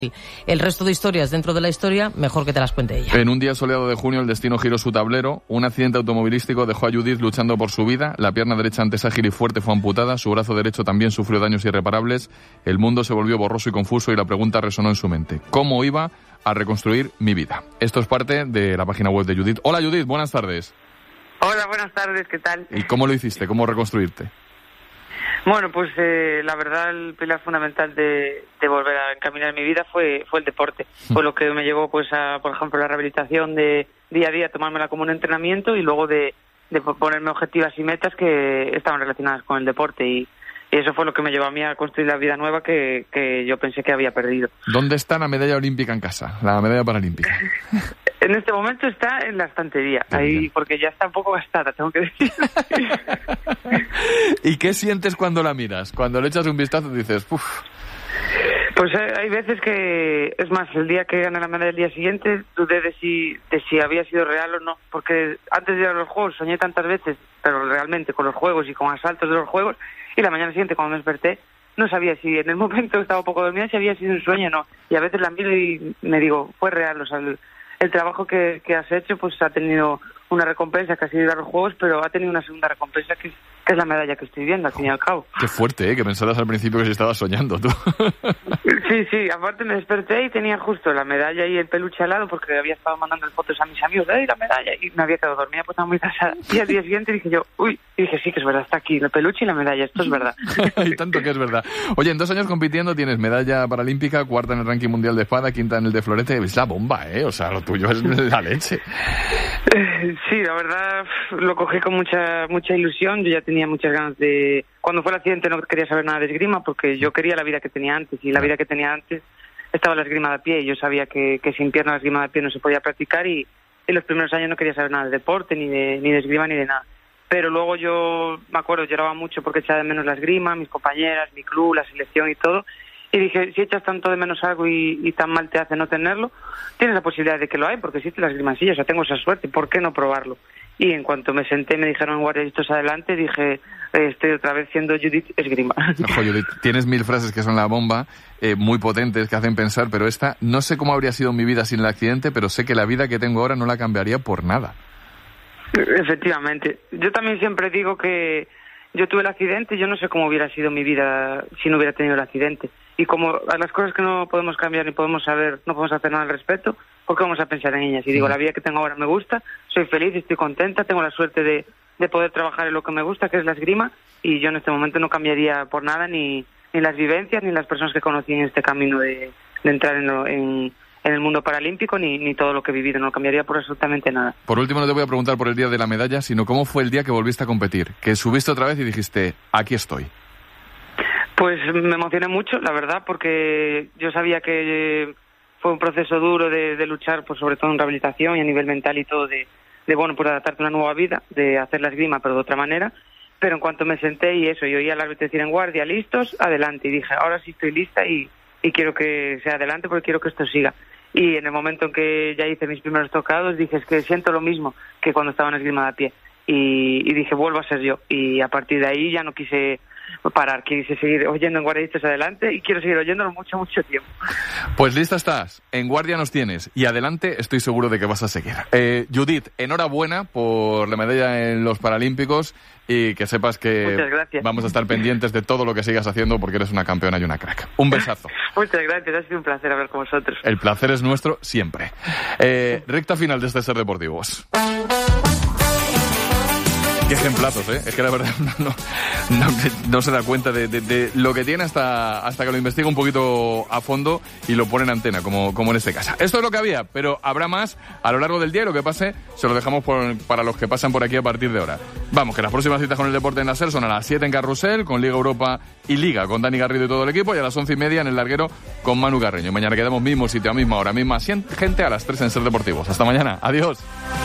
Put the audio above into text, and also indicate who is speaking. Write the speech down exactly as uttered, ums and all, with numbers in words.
Speaker 1: El resto de historias dentro de la historia, mejor que te las cuente ella.
Speaker 2: En un día soleado de junio, el destino giró su tablero. Un accidente automovilístico dejó a Judith luchando por su vida. La pierna derecha, antes ágil y fuerte, fue amputada. Su brazo derecho también sufrió daños irreparables. El mundo se volvió borroso y confuso y la pregunta resonó en su mente: ¿cómo iba a reconstruir mi vida? Esto es parte de la página web de Judith. Hola Judith, buenas tardes.
Speaker 3: Hola, buenas tardes, ¿qué tal?
Speaker 2: ¿Y cómo lo hiciste? ¿Cómo reconstruirte?
Speaker 3: Bueno, pues eh, la verdad el pilar fundamental de, de volver a encaminar mi vida fue fue el deporte. Fue lo que me llevó, pues, a, por ejemplo, la rehabilitación de día a día, tomármela como un entrenamiento y luego de, de ponerme objetivos y metas que estaban relacionadas con el deporte. Y, y eso fue lo que me llevó a mí a construir la vida nueva que, que yo pensé que había perdido.
Speaker 2: ¿Dónde está la medalla olímpica en casa? La medalla paralímpica.
Speaker 3: En este momento está en la estantería, ahí, porque ya está un poco gastada, tengo que decir.
Speaker 2: ¿Y qué sientes cuando la miras? Cuando le echas un vistazo y dices, uff.
Speaker 3: Pues hay veces que, es más, el día que gané la medalla del día siguiente, dudé de si, de si había sido real o no, porque antes de ir a los juegos soñé tantas veces, pero realmente con los juegos y con asaltos de los juegos, y la mañana siguiente cuando me desperté, no sabía si en el momento estaba un poco dormida, si había sido un sueño o no, y a veces la miro y me digo, fue real, o sea, el, el trabajo que, que has hecho pues ha tenido una recompensa que ha sido ir a los juegos, pero ha tenido una segunda recompensa que es, que es la medalla que estoy viendo, al fin y al cabo.
Speaker 2: Qué fuerte, ¿eh? Que pensaras al principio que se estaba soñando tú.
Speaker 3: Sí, sí, aparte me desperté y tenía justo la medalla y el peluche al lado porque había estado mandando fotos a mis amigos, ¡ay, la medalla! Y me había quedado dormida, pues estaba muy cansada. Y al día siguiente dije yo, uy, y dije, sí que es verdad, está aquí, el peluche y la medalla, esto es verdad.
Speaker 2: Y tanto que es verdad. Oye, en dos años compitiendo tienes medalla paralímpica, cuarta en el ranking mundial de espada, quinta en el de florete, es la bomba, ¿eh? O sea, lo tuyo es la leche.
Speaker 3: Sí, la verdad lo cogí con mucha mucha ilusión. Yo ya tenía muchas ganas de... Cuando fue el accidente no quería saber nada de esgrima porque yo quería la vida que tenía antes, y la vida que tenía antes estaba la esgrima de a pie, y yo sabía que, que sin pierna la esgrima de a pie no se podía practicar, y en los primeros años no quería saber nada de deporte, ni de, ni de esgrima, ni de nada. Pero luego yo, me acuerdo, lloraba mucho porque echaba de menos la esgrima, mis compañeras, mi club, la selección y todo. Y dije, si echas tanto de menos algo y, y tan mal te hace no tenerlo, tienes la posibilidad de que lo hay, porque existe la esgrima en silla, o sea, tengo esa suerte, ¿por qué no probarlo? Y en cuanto me senté, me dijeron guardiaditos adelante, dije, eh, estoy otra vez siendo Judith Esgrima.
Speaker 2: Ojo, Judith, tienes mil frases que son la bomba, eh, muy potentes, que hacen pensar, pero esta, no sé cómo habría sido mi vida sin el accidente, pero sé que la vida que tengo ahora no la cambiaría por nada.
Speaker 3: Efectivamente. Yo también siempre digo que yo tuve el accidente y yo no sé cómo hubiera sido mi vida si no hubiera tenido el accidente. Y como a las cosas que no podemos cambiar ni podemos saber, no podemos hacer nada al respecto, ¿por qué vamos a pensar en ellas? Y digo, la vida que tengo ahora me gusta, soy feliz, estoy contenta, tengo la suerte de, de poder trabajar en lo que me gusta, que es la esgrima, y yo en este momento no cambiaría por nada ni, ni las vivencias ni las personas que conocí en este camino de, de entrar en, lo, en, en el mundo paralímpico, ni, ni todo lo que he vivido, no cambiaría por absolutamente nada.
Speaker 2: Por último, no te voy a preguntar por el día de la medalla, sino cómo fue el día que volviste a competir, que subiste otra vez y dijiste, aquí estoy.
Speaker 3: Pues me emocioné mucho, la verdad, porque yo sabía que fue un proceso duro de, de luchar, pues sobre todo en rehabilitación y a nivel mental y todo, de, de bueno, por adaptarte a una nueva vida, de hacer la esgrima, pero de otra manera. Pero en cuanto me senté y eso, y oí al árbitro decir en guardia, listos, adelante. Y dije, ahora sí estoy lista y, y quiero que sea adelante porque quiero que esto siga. Y en el momento en que ya hice mis primeros tocados, dije, es que siento lo mismo que cuando estaba en esgrima de a pie. Y, y dije, vuelvo a ser yo. Y a partir de ahí ya no quise parar, quise seguir oyendo en Guardiaditos adelante y quiero seguir oyéndolo mucho, mucho tiempo.
Speaker 2: Pues lista estás, en guardia nos tienes y adelante estoy seguro de que vas a seguir. Eh, Judith, enhorabuena por la medalla en los Paralímpicos y que sepas que vamos a estar pendientes de todo lo que sigas haciendo porque eres una campeona y una crack. Un besazo.
Speaker 3: Muchas gracias, ha sido un placer hablar con vosotros.
Speaker 2: El placer es nuestro siempre. Eh, recta final de este Ser Deportivos. Qué ejemplazos, ¿eh? Es que la verdad no, no, no, no se da cuenta de, de, de lo que tiene hasta, hasta que lo investiga un poquito a fondo y lo pone en antena, como, como en este caso. Esto es lo que había, pero habrá más a lo largo del día y lo que pase se lo dejamos por, para los que pasan por aquí a partir de ahora. Vamos, que las próximas citas con el deporte en la SER son a las siete en Carrusel, con Liga Europa y Liga, con Dani Garrido y todo el equipo, y a las once y media en el larguero con Manu Carreño. Mañana quedamos mismo sitio, a misma hora, misma gente a las tres en Ser Deportivos. Hasta mañana. Adiós.